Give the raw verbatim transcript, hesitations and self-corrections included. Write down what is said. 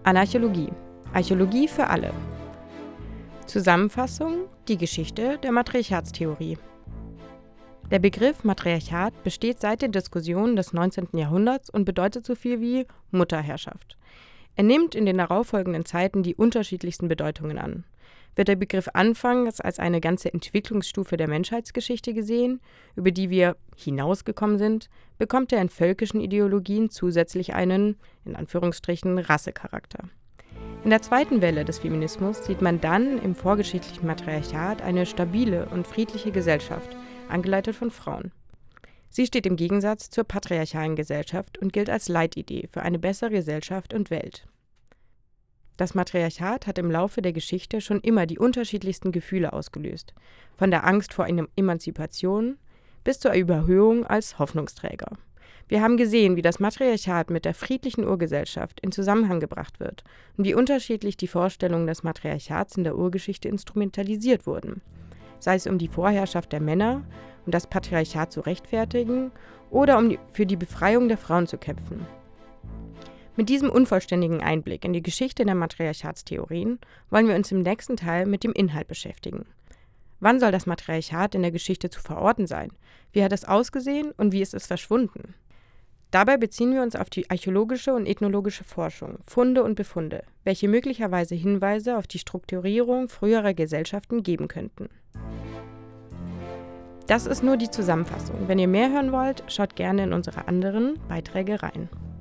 Anarchologie. Archäologie für alle. Zusammenfassung: Die Geschichte der Matriarchatstheorie. Der Begriff Matriarchat besteht seit den Diskussionen des neunzehnten Jahrhunderts und bedeutet so viel wie Mutterherrschaft. Er nimmt in den darauffolgenden Zeiten die unterschiedlichsten Bedeutungen an. Wird der Begriff anfangs als eine ganze Entwicklungsstufe der Menschheitsgeschichte gesehen, über die wir hinausgekommen sind, bekommt er in völkischen Ideologien zusätzlich einen, in Anführungsstrichen, Rassecharakter. In der zweiten Welle des Feminismus sieht man dann im vorgeschichtlichen Matriarchat eine stabile und friedliche Gesellschaft, angeleitet von Frauen. Sie steht im Gegensatz zur patriarchalen Gesellschaft und gilt als Leitidee für eine bessere Gesellschaft und Welt. Das Matriarchat hat im Laufe der Geschichte schon immer die unterschiedlichsten Gefühle ausgelöst, von der Angst vor einer Emanzipation bis zur Überhöhung als Hoffnungsträger. Wir haben gesehen, wie das Matriarchat mit der friedlichen Urgesellschaft in Zusammenhang gebracht wird und wie unterschiedlich die Vorstellungen des Matriarchats in der Urgeschichte instrumentalisiert wurden, sei es um die Vorherrschaft der Männer und das Patriarchat zu rechtfertigen oder um die, für die Befreiung der Frauen zu kämpfen. Mit diesem unvollständigen Einblick in die Geschichte der Matriarchatstheorien wollen wir uns im nächsten Teil mit dem Inhalt beschäftigen. Wann soll das Matriarchat in der Geschichte zu verorten sein? Wie hat es ausgesehen und wie ist es verschwunden? Dabei beziehen wir uns auf die archäologische und ethnologische Forschung, Funde und Befunde, welche möglicherweise Hinweise auf die Strukturierung früherer Gesellschaften geben könnten. Das ist nur die Zusammenfassung. Wenn ihr mehr hören wollt, schaut gerne in unsere anderen Beiträge rein.